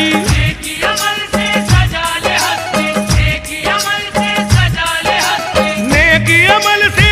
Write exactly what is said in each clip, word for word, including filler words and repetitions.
हस्ती, एक ही अमल से सजा ले हस्ती, एक ही अमल से सजा ले हस्ती, नेकी अमल से,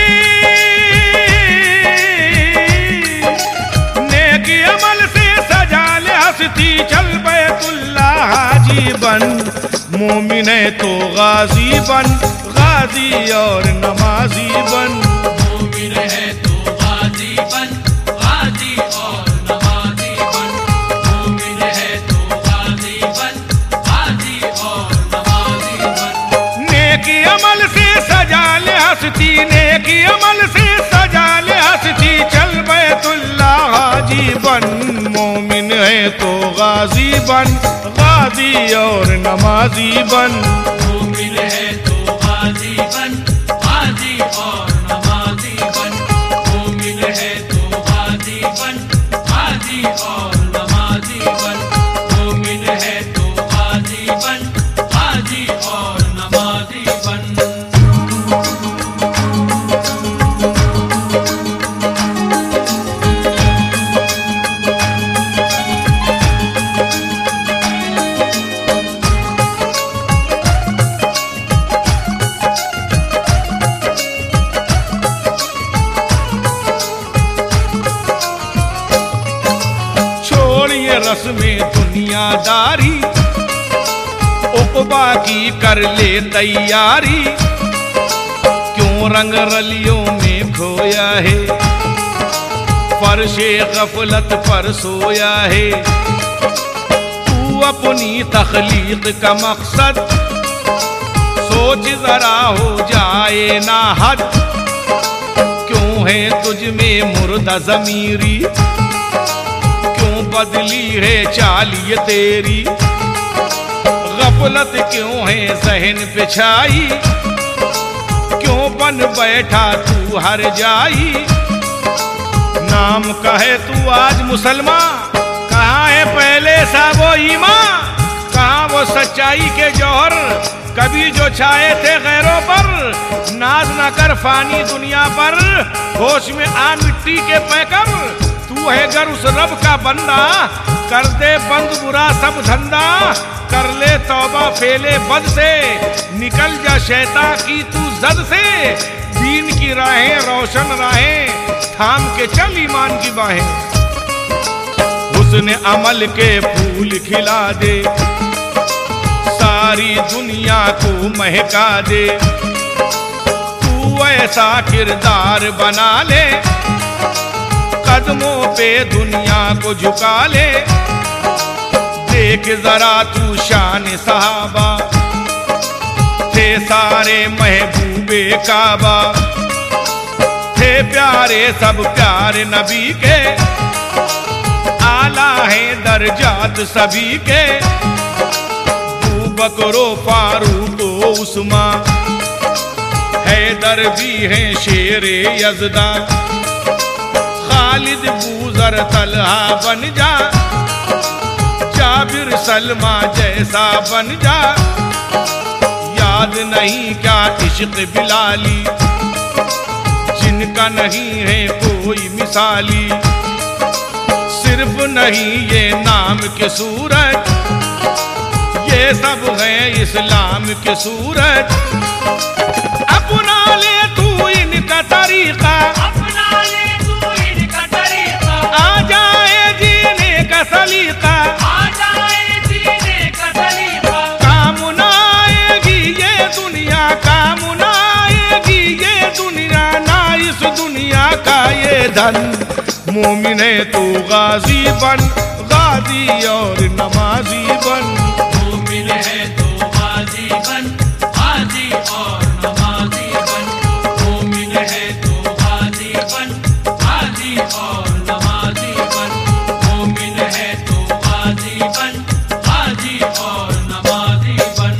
नेकी अमल से सजा ले हस्ती। चल बैतुल्ला हाजी बन, मोमिन है तो गाजी बन, गाजी और नमाजी बन। मोमिन है तो गाजी बन, गाजी और नमाजी बन, मोमिन है तो गाजी बन, गाजी और नमाजी बन। नेकी अमल से सजा ले हस्ती, नेकी अमल से सजा ले हस्ती। चल बैतुल्ला हाजी बन, मोमिन है तो गाजी बन, गाजी और नमाजी बन। मोमिन है तो गाजी बन, गाजी और नमाजी बन, मोमिन है तो गाजी बन, गाजी और नमाजी बन, मोमिन है तो गाजी बन, गाजी और नमाजी बन। छोड़िए रस्में दुनियादारी, उक़बा की कर ले तैयारी। क्यों रंग रलियों में खोया है, फर्शे गफलत पर सोया है। तू अपनी तख्लीक का मकसद सोच जरा, हो जाए ना हद। क्यों है तुझ में मुर्दा ज़मीरी, क्यों बदली है चाल ये तेरी। गफलत क्यों है ज़हन पे छाई, क्यों बन बैठा तू हर जाई। नाम कहे तू आज मुसलमान, कहाँ है पहले सा वो ईमान, कहाँ वो सच्चाई के जौहर कभी जो छाए थे गैरों पर। नाज न कर फानी दुनिया पर, होश में आ मिट्टी के पैकर। तू है गर उस रब का बंदा, कर दे बंद बुरा सब धंधा। कर ले तौबा फेले बद से, निकल जा शैतां की तू जद से। दीन की राहें रोशन राहें, थाम के चल ईमान की बाहें। हुस्न अमल के फूल खिला दे, सारी दुनिया को महका दे। तू ऐसा किरदार बना ले, कदमों पे दुनिया को झुका ले। देख जरा तू शान सहाबा, थे सारे महबूबे काबा। थे प्यारे सब प्यारे नबी के, आला है दर्जात सभी के। अबू बकरो फारूको उस्मान, हैदर भी है शेरे यज़दा। खालिद बूज़र तलहा बन जा, जाबिर सलमा जैसा बन जा। याद नहीं क्या इश्क़ बिलाली, जिनका नहीं है कोई मिसाली। सिर्फ नहीं ये नाम के सूरज, ये सब है इस्लाम के सूरज। अपना ले तू इनका तरीका, अपना ले तू इनका तरीका। आ जाए जीने का सलीका, आ जाए जीने का सलीका। काम न आएगी ये दुनिया, काम न आएगी ये दुनिया। ना इस दुनिया का ये धन, मोमिन है तो गाजी बन, गाजी और नमाजी बन। मोमिन है तो गाजी बन, गाजी और नमाजी बन। मोमिन है तो गाजी बन, गाजी और नमाजी बन। मोमिन है तो गाजी बन, गाजी और नमाजी बन।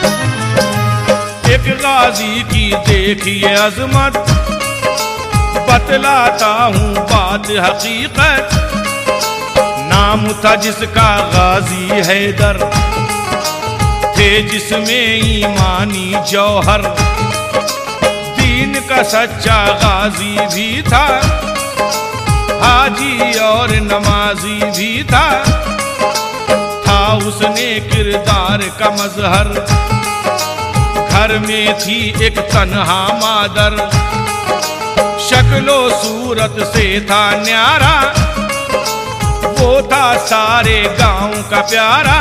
गाजी की देखिए अजमत, बतलाता हूँ बात हकीकत, नाम था जिसका गाजी हैदर, थे जिसमें ईमानी जौहर, दीन का सच्चा गाजी भी था, हाजी और नमाजी भी था, था उसने किरदार का मजहर, घर में थी एक तन्हा मादर, शक्लो सूरत से था न्यारा, वो था सारे गांव का प्यारा,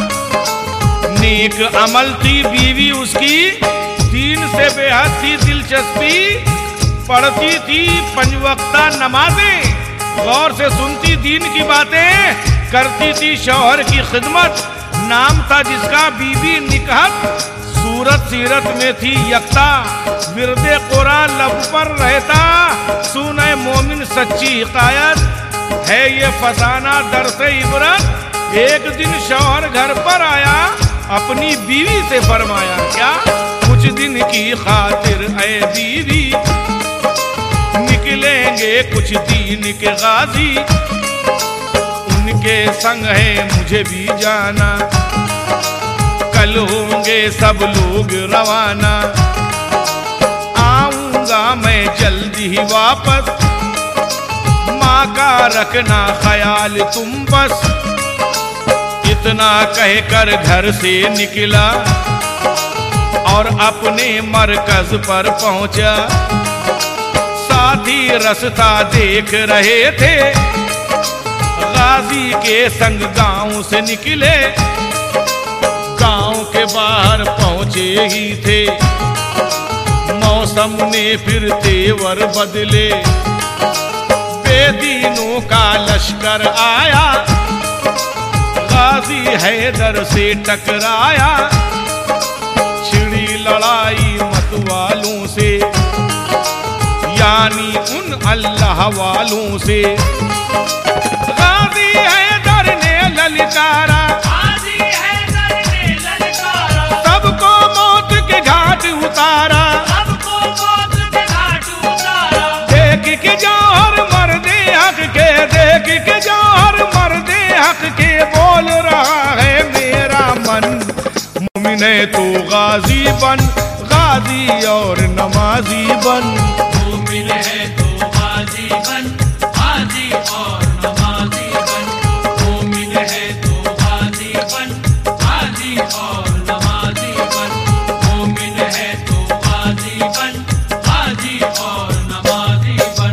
नेक अमल थी बीवी उसकी, दीन से बेहद थी दिलचस्पी, पढ़ती थी पंजवक्ता नमाजें, गौर से सुनती दीन की बातें, करती थी शौहर की खिदमत, नाम था जिसका बीबी निकहत, सूरत सीरत में थी यकता, विरदे कुरान लब पर रहता, सुने मोमिन सच्ची हिकायत, है ये फसाना दरसे इबरत। एक दिन शौहर घर पर आया, अपनी बीवी से फरमाया, क्या कुछ दिन की खातिर ऐ बीवी, निकलेंगे कुछ दीन के गाजी, उनके संग है मुझे भी जाना, कल होंगे सब लोग रवाना, आऊंगा मैं जल्दी ही वापस, माँ का रखना ख्याल तुम बस। इतना कहकर घर से निकला और अपने मरकज पर पहुंचा, साथी रास्ता देख रहे थे, गाजी के संग गांव से निकले, गांव के बाहर पहुंचे ही थे, मौसम ने फिर तेवर बदले, बेदीनों का लश्कर आया, गाजी हैदर से टकराया, छिड़ी लड़ाई मतवालों से, यानी उन अल्लाह वालों से, गाजी हैदर ने ललकारा, सबको मौत के घाट उतारा, देख के जौहर मर्दे हक के, देख के जौहर मर्दे हक के, बोल रहा है मेरा मन, मुमिन है तो गाजी बन, गाजी और नमाजी बन, मुमिन है तो गाजी बन, गाजी और नमाजी बन, मुमिन है तो गाजी बन, गाजी और नमाजी बन, मुमिन है तो गाजी बन, गाजी और नमाजी बन।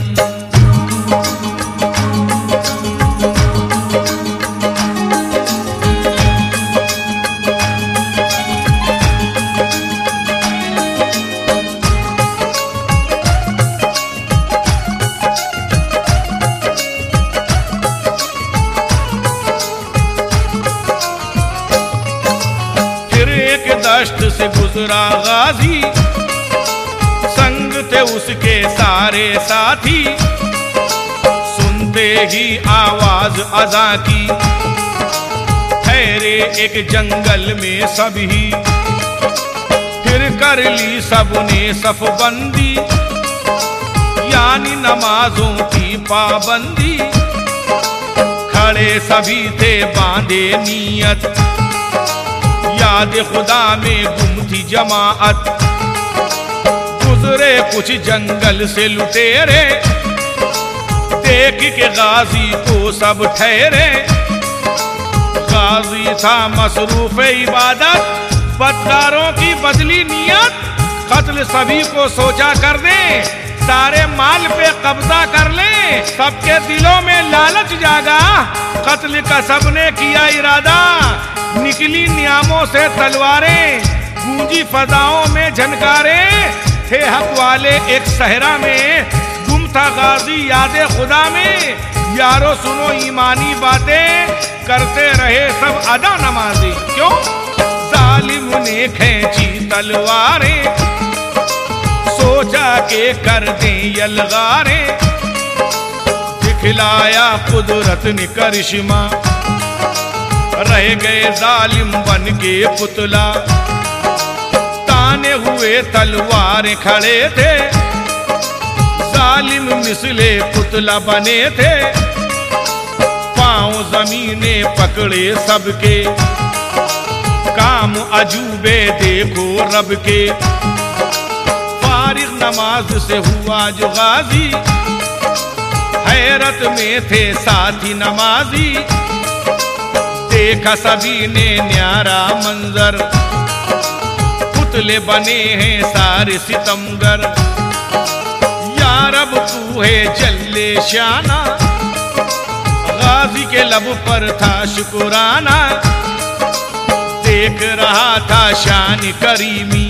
दश्त से गुजरा गाजी, संग थे उसके सारे साथी, सुनते ही आवाज अज़ा की, ठहरे एक जंगल में सभी, फिर कर ली सबने सफबंदी, यानी नमाजों की पाबंदी, खड़े सभी थे बांधे नियत, याद खुदा में गुम थी जमाअत, गुजरे कुछ जंगल से लुटेरे, देख के गाजी को सब ठहरे, गाजी था मसरूफ इबादत, बदकारों की बदली नियत, कत्ल सभी को सोचा कर दे, सारे माल पे कब्जा कर ले, सबके दिलों में लालच जागा, कत्ल का सबने किया इरादा, निकली नियामों से तलवारें, गूंजी फजाओं में झनकारे, थे हक वाले एक सहरा में, गुम था गाजी याद खुदा में, यारो सुनो ईमानी बातें, करते रहे सब अदा नमाजी, क्यों जालिम ने खींची तलवारें, सोचा के कर दें यलगारें, दिखलाया कुदरत ने करिश्मा, रह गए जालिम बन के पुतला, ताने हुए तलवार खड़े थे, जालिम मिसले पुतला बने थे, पांव जमीने पकड़े सबके, काम अजूबे देखो रब के। फारिग नमाज से हुआ जो गाजी, हैरत में थे साथी नमाजी, देखा सभी ने न्यारा मंजर, पुतले बने हैं सारे सितमगर। या रब तू है जल्ले शाना, गाजी के लब पर था शुकुराना, देख रहा था शान करीमी,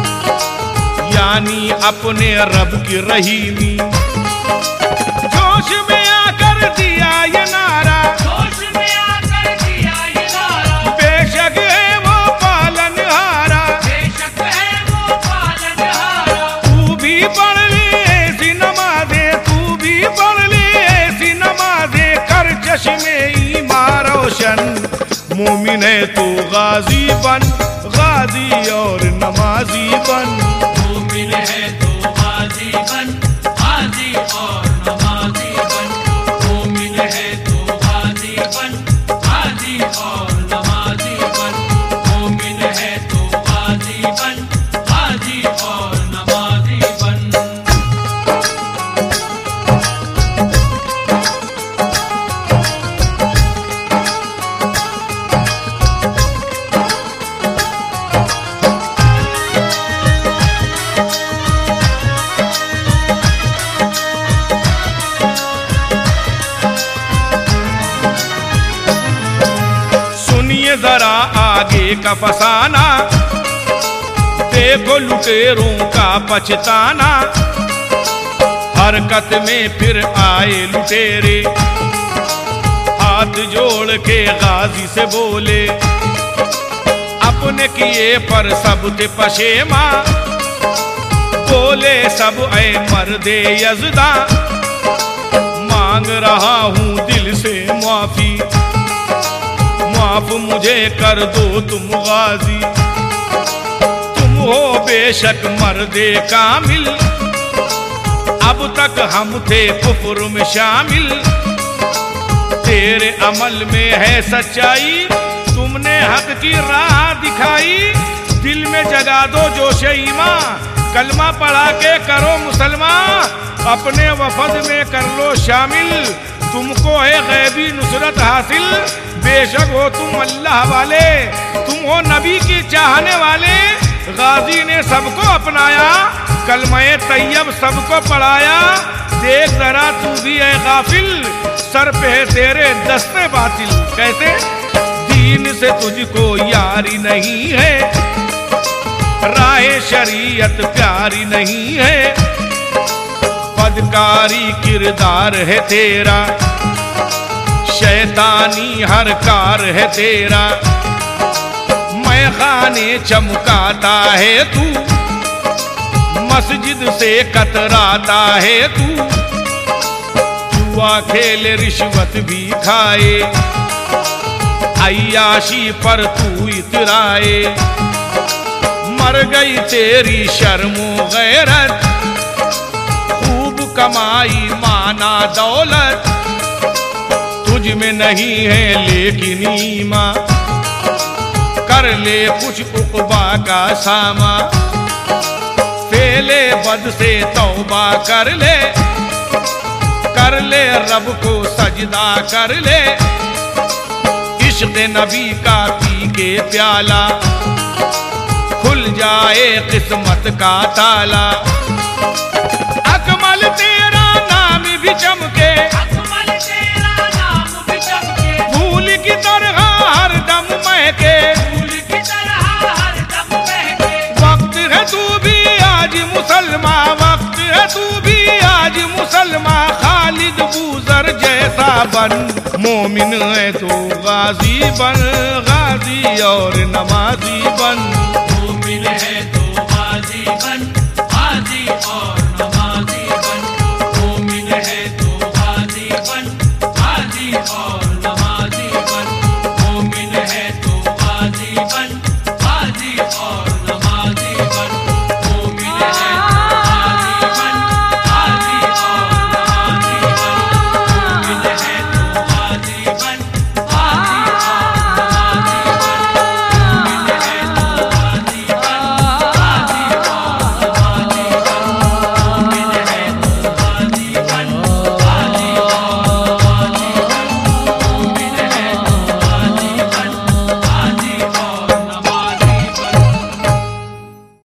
यानी अपने रब की रहीमी। जोश में आकर दिया ये नारा, जोश में आकर दिया ये नारा, बेशक है वो पालनहारा, बेशक है वो पालनहारा। तू भी पढ़ ले ऐसी नमाज़ें, तू भी पढ़ ले ऐसी नमाज़ें, कर चश्मे ईमान रोशन। मोमिन है तो गाजी बन, गाजी और नमाजी बन। मोमिन है तो गाजी बन, गाजी और नमाजी बन। मोमिन है तो गाजी बन, गाजी और नमाजी बन। मोमिन है तो गाजी बन, गाजी और नमाजी बन। सुनिए जरा आगे का फसाना, देखो लुटेरों का पछताना। हरकत में फिर आए लुटेरे, हाथ जोड़ के गाजी से बोले, अपने किए पर सब थे पशेमा। बोले सब ऐ मर्दे यज़दा, मांग रहा हूँ दिल से माफी, माफ मुझे कर दो तुम गाजी। तुम हो बेशक मर्दे कामिल, अब तक हम थे कुफ्र में शामिल। तेरे अमल में है सच्चाई, तुमने हक की राह दिखाई। दिल में जगा दो जोश ईमान, कलमा पढ़ा के करो मुसलमान। अपने वफद में कर लो शामिल, तुमको है गैबी नुसरत हासिल। बेशक हो तुम अल्लाह वाले, तुम हो नबी के चाहने वाले। गाजी ने सबको अपनाया, कलमे तैयब सबको पढ़ाया। देख जरा तू भी है गाफिल, सर पे है तेरे दस्ते बातिल। कैसे दीन से तुझको यारी नहीं है, राह शरीयत प्यारी नहीं है। बदकारी किरदार है तेरा, शैतानी हर कार है तेरा। मैं खाने चमकाता है तू, मस्जिद से कतराता है तू। जुआ खेल रिश्वत भी खाए, अय्याशी पर तू इतराए। मर गई तेरी शर्मो गैरत, खूब कमाई माना दौलत। तुझ में नहीं है लेकिन ईमान, कर ले कुछ उक़बा का सामा। फेले बद से तौबा कर ले, कर ले रब को सजदा कर ले। इश्क़ नबी का पी के प्याला, खुल जाए किस्मत का ताला। अकमल तेरा नाम भी चमके, अकमल तेरा नाम भी चमके। फूल की तरह हर दम महके, फूल की तरह हर दम महके। वक्त है तू भी आज मुसलमान, वक्त है तू भी आज मुसलमान। खालिद बूजर जैसा बन, मोमिन है तो गाजी बन, गाजी और नमाज़ी।